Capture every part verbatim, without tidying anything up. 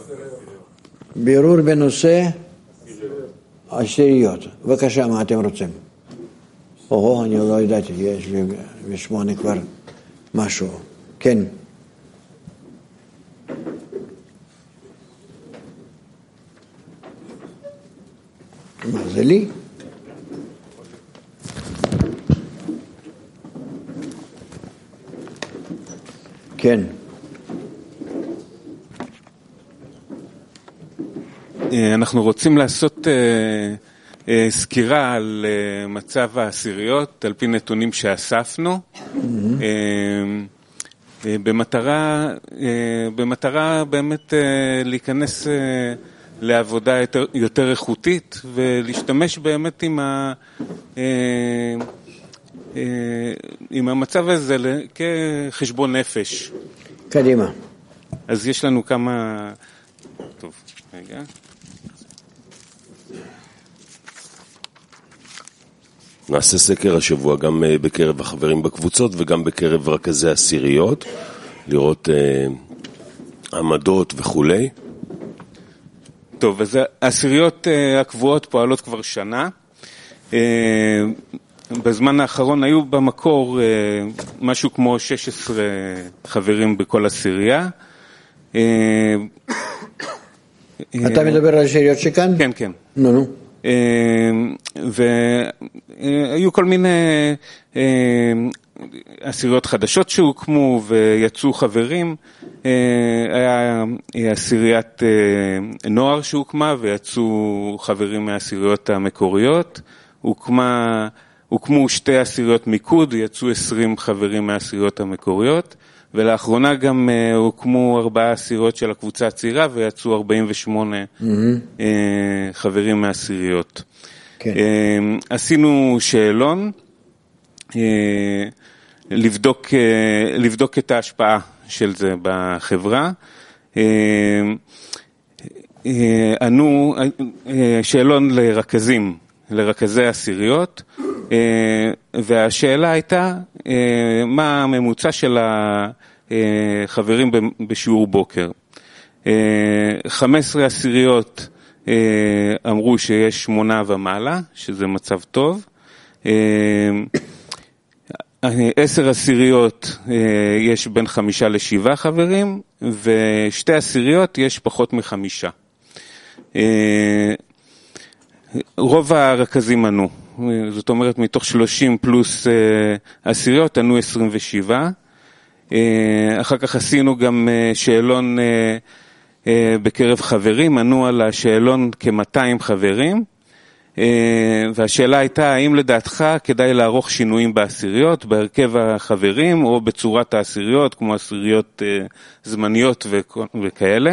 בירור בנושא עשיריות. בבקשה, מה אתם רוצים? או, אני לא ידעתי, יש בשמונה כבר משהו. כן. מה זה לי? כן. אנחנו רוצים לעשות סקירה על מצב העשיריות, על פי נתונים שאספנו, במטרה, במטרה באמת להיכנס לעבודה יותר, יותר איכותית, ולהשתמש באמת עם, ה, עם המצב הזה כחשבון נפש. קדימה. אז יש לנו כמה... טוב, רגע. נעשה סקר השבוע גם בקרב החברים בקבוצות וגם בקרב רכזי עשיריות, לראות אה, עמדות וכולי. טוב, אז העשיריות אה, הקבועות פועלות כבר שנה. אה, בזמן האחרון היו במקור אה, משהו כמו שש עשרה חברים בכל עשירייה. אה, אתה מדבר על עשיריות שכאן? כן, כן. נו, נו. והיו כל מיני עשיריות חדשות שהוקמו ויצאו חברים. היה עשיריית נוער שהוקמה ויצאו חברים מהעשיריות המקוריות. הוקמה, הוקמו שתי עשיריות מיקוד, יצאו עשרים חברים מהעשיריות המקוריות. ולאחרונה גם uh, הוקמו ארבעה עשיריות של הקבוצה הצעירה, ויצאו ארבעים ושמונה mm-hmm. uh, חברים מהעשיריות. כן. Uh, עשינו שאלון, uh, לבדוק, uh, לבדוק את ההשפעה של זה בחברה. Uh, uh, ענו uh, שאלון לרכזים, לרכזי עשיריות, uh, והשאלה הייתה, uh, מה הממוצע של החברים בשיעור בוקר. Uh, חמש עשרה עשיריות uh, אמרו שיש שמונה ומעלה, שזה מצב טוב. Uh, עשר עשיריות uh, יש בין חמישה לשבעה חברים, ושתי עשיריות יש פחות מחמישה. Uh, רוב הרכזים ענו, זאת אומרת מתוך שלושים פלוס עשיריות ענו עשרים ושבע. אחר כך עשינו גם שאלון בקרב חברים, ענו על השאלון כ-מאתיים חברים, והשאלה הייתה האם לדעתך כדאי לערוך שינויים בעשיריות, בהרכב החברים או בצורת העשיריות, כמו עשיריות זמניות וכאלה.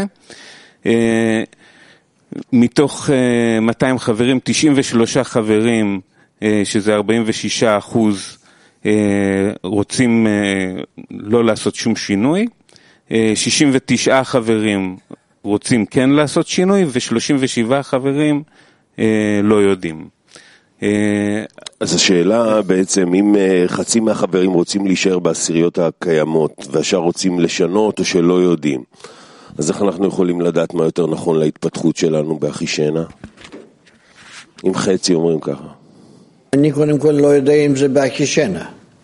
מתוך מאתיים חברים, תשעים ושלושה חברים, שזה ארבעים ושישה אחוז, רוצים לא לעשות שום שינוי. שישים ותשעה חברים רוצים כן לעשות שינוי, ו-שלושים ושבעה חברים לא יודעים. אז השאלה בעצם, אם חצי מהחברים רוצים להישאר בעשיריות הקיימות, והשאר רוצים לשנות או שלא יודעים, אז איך אנחנו יכולים לדעת מה יותר נכון להתפתחות שלנו באחישנה? אם חצי אומרים ככה. אני קודם כל לא יודע אם זה באחישנה.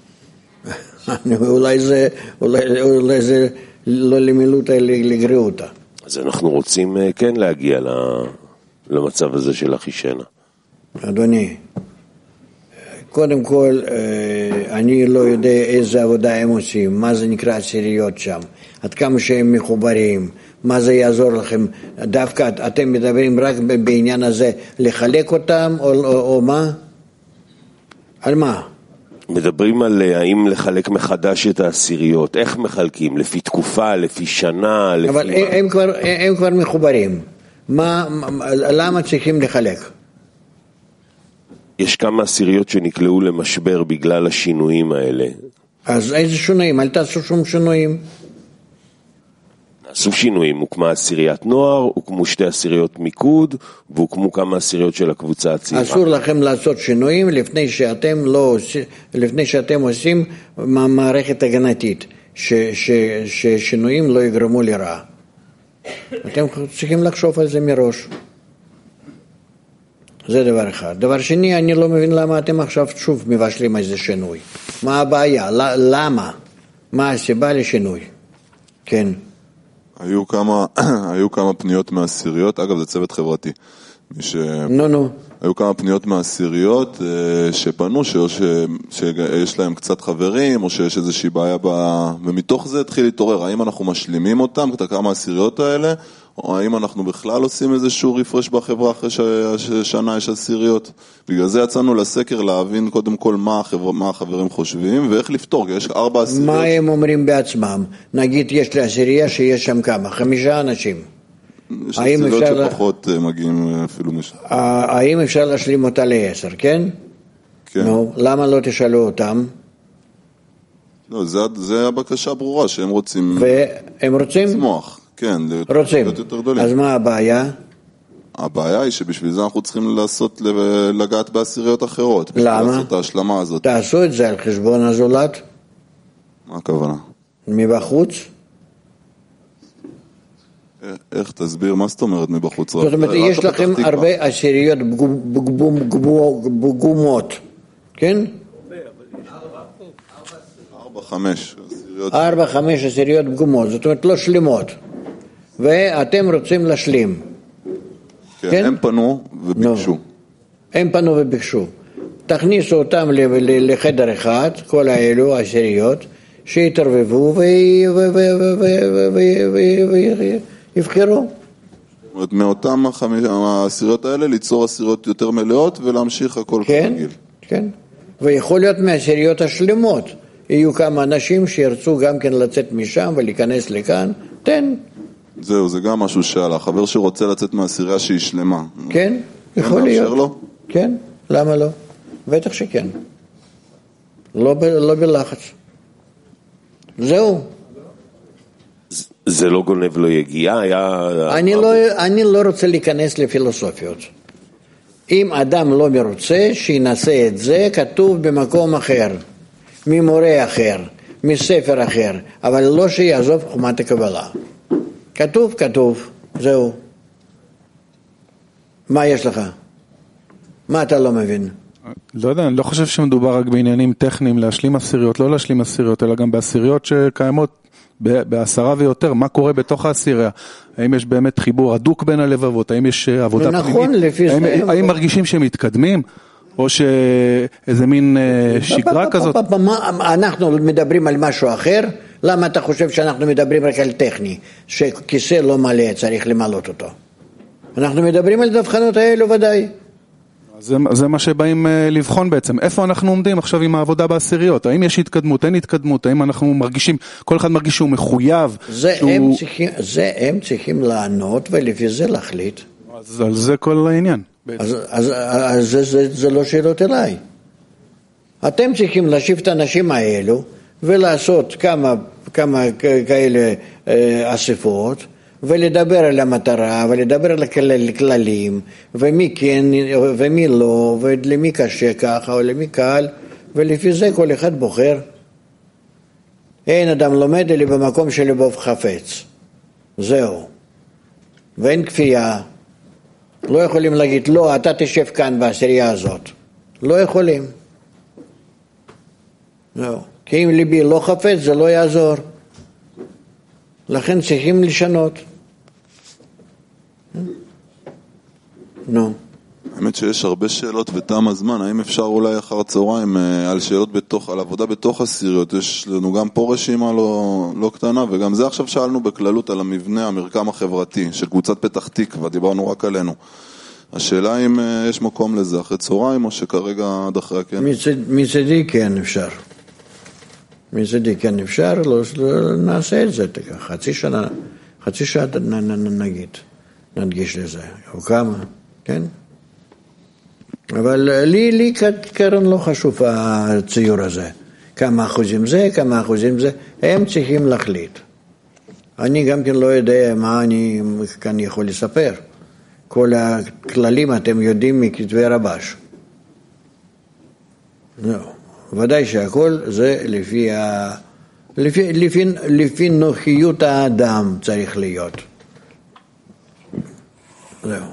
אולי זה, אולי, אולי זה לא למילותא לגריעותא. אז אנחנו רוצים כן להגיע למצב הזה של אחישנה. אדוני, קודם כל, אני לא יודע איזה עבודה הם עושים, מה זה נקרא עשיריות שם, עד כמה שהם מחוברים, מה זה יעזור לכם, דווקא אתם מדברים רק בעניין הזה, לחלק אותם או, או, או מה? על מה? מדברים על האם לחלק מחדש את העשיריות, איך מחלקים, לפי תקופה, לפי שנה, לפי... אבל הם, הם, כבר, הם כבר מחוברים, מה, למה צריכים לחלק? יש כמה עשיריות שנקלעו למשבר בגלל השינויים האלה. אז איזה שינויים? אל תעשו שום שינויים. עשו שינויים, הוקמה עשיריית נוער, הוקמו שתי עשיריות מיקוד, והוקמו כמה עשיריות של הקבוצה הצעירה. אסור לכם לעשות שינויים לפני שאתם לא, לפני שאתם עושים מערכת הגנתית, ששינויים לא יגרמו לרעה. אתם צריכים לחשוב על זה מראש. זה דבר אחד. דבר שני, אני לא מבין למה אתם עכשיו שוב מבשלים איזה שינוי. מה הבעיה? למה? מה הסיבה לשינוי? כן. היו כמה, היו כמה פניות מהעשיריות, אגב זה צוות חברתי. ש... נו נו. היו כמה פניות מהעשיריות שפנו, ש... ש... שיש להם קצת חברים, או שיש איזושהי בעיה, ב... ומתוך זה התחיל להתעורר, האם אנחנו משלימים אותם, כמה העשיריות האלה, או האם אנחנו בכלל עושים איזשהו רפרש בחברה אחרי ששנה יש עשיריות. בגלל זה יצאנו לסקר להבין קודם כל מה, החבר... מה החברים חושבים, ואיך לפתור, כי יש ארבע עשיריות. מה הם אומרים בעצמם? נגיד יש לעשירייה שיש שם כמה? חמישה אנשים. יש עשיריות שפחות לה... מגיעים אפילו משם. האם אפשר להשלים אותה לעשר, כן? כן. נו, למה לא תשאלו אותם? לא, זה, זה הבקשה ברורה שהם רוצים... והם רוצים? לצמוח, כן. רוצים. אז מה הבעיה? הבעיה היא שבשביל זה אנחנו צריכים לעשות, לגעת בעשיריות אחרות. למה? לעשות את ההשלמה הזאת. תעשו את זה על חשבון הזולת? מה הכוונה? מבחוץ? איך תסביר, מה זאת אומרת מבחוץ? זאת אומרת, יש לכם הרבה עשיריות פגומות, כן? ארבע, חמש. ארבע, חמש עשיריות פגומות, זאת אומרת לא שלמות. ואתם רוצים להשלים. כן, הם פנו וביקשו. הם פנו וביקשו. תכניסו אותם לחדר אחד, כל האלו עשיריות, שיתרבבו ויבחרו. זאת אומרת, מאותם העשיריות האלה ליצור עשיריות יותר מלאות ולהמשיך הכל כרגיל. כן, ויכול להיות מהעשיריות השלמות. יהיו כמה אנשים שירצו גם כן לצאת משם ולהיכנס לכאן, תן. זהו, זה גם משהו שעלה. חבר שרוצה לצאת מהעשירייה שהיא שלמה. כן, יכול להיות. לו? כן, למה לא? בטח שכן. לא, לא בלחץ. זהו. זה לא גונב לא יגיע, היה... אני לא, אני לא רוצה להיכנס לפילוסופיות. אם אדם לא מרוצה, שינסה את זה, כתוב במקום אחר, ממורה אחר, מספר אחר, אבל לא שיעזוב חומת הקבלה. כתוב, כתוב, זהו. מה יש לך? מה אתה לא מבין? לא יודע, אני לא חושב שמדובר רק בעניינים טכניים להשלים עשיריות, לא להשלים עשיריות, אלא גם בעשיריות שקיימות בעשרה ויותר, מה קורה בתוך העשירייה? האם יש באמת חיבור הדוק בין הלבבות? האם יש עבודה ונכון, פנימית? לפי האם, זה... האם מרגישים שהם מתקדמים? או שאיזה מין שגרה כזאת? אנחנו מדברים על משהו אחר, למה אתה חושב שאנחנו מדברים רק על טכני, שכיסא לא מלא, צריך למלות אותו? אנחנו מדברים על דווקנות האלו ודאי. זה, זה מה שבאים לבחון בעצם. איפה אנחנו עומדים עכשיו עם העבודה בעשיריות? האם יש התקדמות, אין התקדמות? האם אנחנו מרגישים, כל אחד מרגיש שהוא מחויב? זה, שהוא... הם, צריכים, זה הם צריכים לענות ולפי זה להחליט. אז על זה כל העניין. אז, אז, אז זה, זה, זה לא שאלות אליי. אתם צריכים להשיב את האנשים האלו ולעשות כמה, כמה כאלה אה, אספות, ולדבר על המטרה, ולדבר על הכללים, ומי כן ומי לא, ולמי קשה ככה, או למי קל, ולפי זה כל אחד בוחר. אין אדם לומד אלא במקום שלבוב חפץ. זהו. ואין כפייה. לא יכולים להגיד, לא, אתה תשב כאן בעשירייה הזאת. לא יכולים. זהו. כי אם ליבי לא חפץ, זה לא יעזור. לכן צריכים לשנות. נו. האמת שיש הרבה שאלות ותם הזמן, האם אפשר אולי אחר הצהריים על שאלות בתוך, על עבודה בתוך עשיריות, יש לנו גם פה רשימה לא, לא קטנה, וגם זה עכשיו שאלנו בכללות על המבנה, המרקם החברתי של קבוצת פתח תקווה, דיברנו רק עלינו. השאלה אם יש מקום לזה אחרי צהריים או שכרגע עד אחרי כן? מצדי כן אפשר. מצדי כן אפשר, לא, לא נעשה את זה, חצי שנה, חצי שעה נגיד, נדגיש לזה, או כמה, כן? אבל לי, לי כערן לא חשוב הציור הזה, כמה אחוזים זה, כמה אחוזים זה, הם צריכים להחליט. אני גם כן לא יודע מה אני כאן יכול לספר. כל הכללים אתם יודעים מכתבי רבש. לא. ודאי שהכל זה לפי, ה... לפי, לפי, לפי נוחיות האדם צריך להיות. זהו.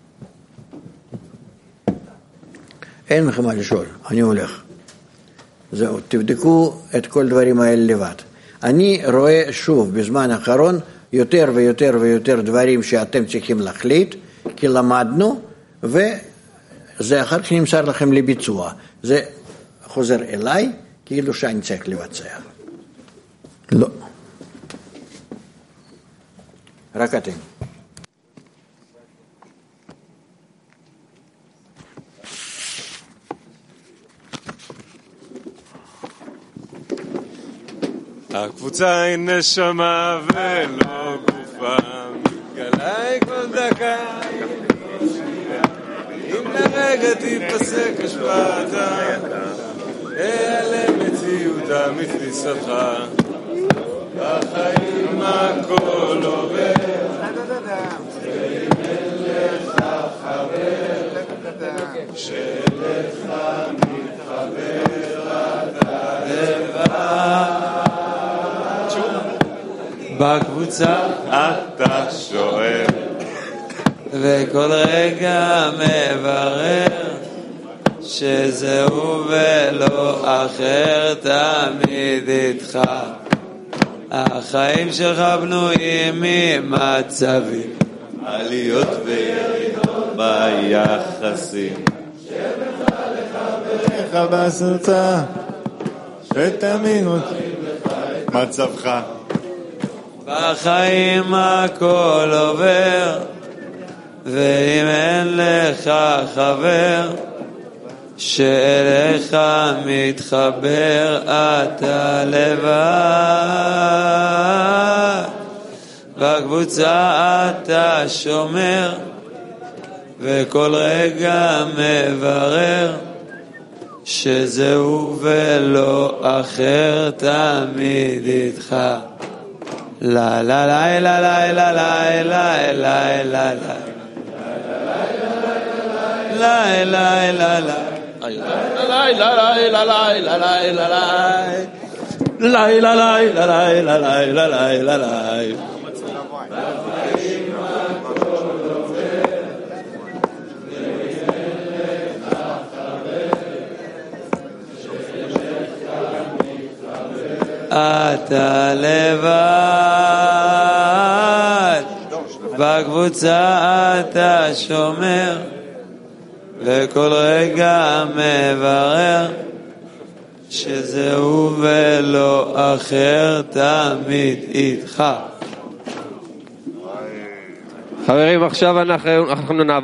אין לכם מה לשאול, אני הולך. זהו, תבדקו את כל דברים האלה לבד. אני רואה שוב בזמן האחרון יותר ויותר ויותר דברים שאתם צריכים להחליט, כי למדנו, וזה אחר כך נמסר לכם לביצוע. זה חוזר אליי, כאילו שאני צריך לבצע. לא. רק אתם. הקבוצה היא נשמה ולא גופה, מתגלה כל דקה, אם לרגע תיפסק השפעתה, אעלם מציאותה מתפיסתך, בחיים הכל עובר, ואם אין לך חבר, כשלך מתחבר אתה לבד. בקבוצה אתה שואל וכל רגע מברר שזהו ולא אחר תמיד איתך. החיים שלך בנויים ממצבים, עליות וירידות ביחסים, שבך לחבר לך בסרצה שתמיד מצבך. בחיים הכל עובר, ואם אין לך חבר שאליך מתחבר אתה לבד. בקבוצה אתה שומר וכל רגע מברר שזהו ולא אחר תמיד איתך. לה לה לה לה לה לה לה לה לה לה לה לה לה לה אתה לבד, בקבוצה אתה שומר וכל רגע מברר שזהו ולא אחר תמיד איתך. חברים, עכשיו אנחנו נעבור